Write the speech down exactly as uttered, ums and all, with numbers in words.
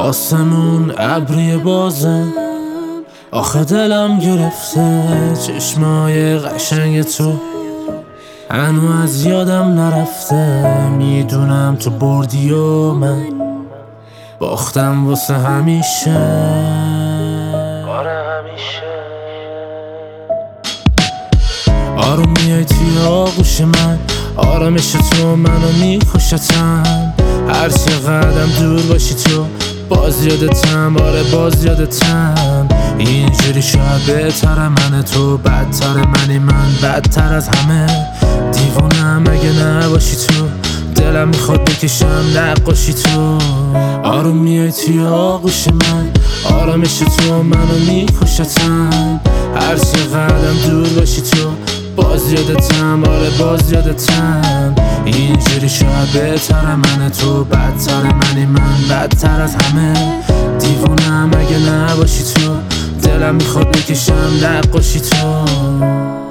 آسمون ابری بازه، آخه دلم گرفته چشمای قشنگ تو، هنو از یادم نرفته. میدونم تو بردی و من باختم واسه همیشه. آره همیشه. آروم میای توی آغوش من، آرامش تو منو میکشتم. هر چقدرم دور باشی تو باز یادتم، آره باز یادتم. اینجوری شاید بهتره، من تو بدتر، منی من بدتر از همه. دیوونم اگه نباشی تو، دلم میخواد بکشم نقاشی تو. آروم میای توی آغوش من، آرامش تو منو میکشتم. هر چقدرم دور باشی تو باز یادتم، آره باز یادتم. اینجوری شاید بهتره، من تو بدتر، منی من بدتر از همه. دیوونم اگه نباشی تو، دلم میخواد بکشم نقاشی تو.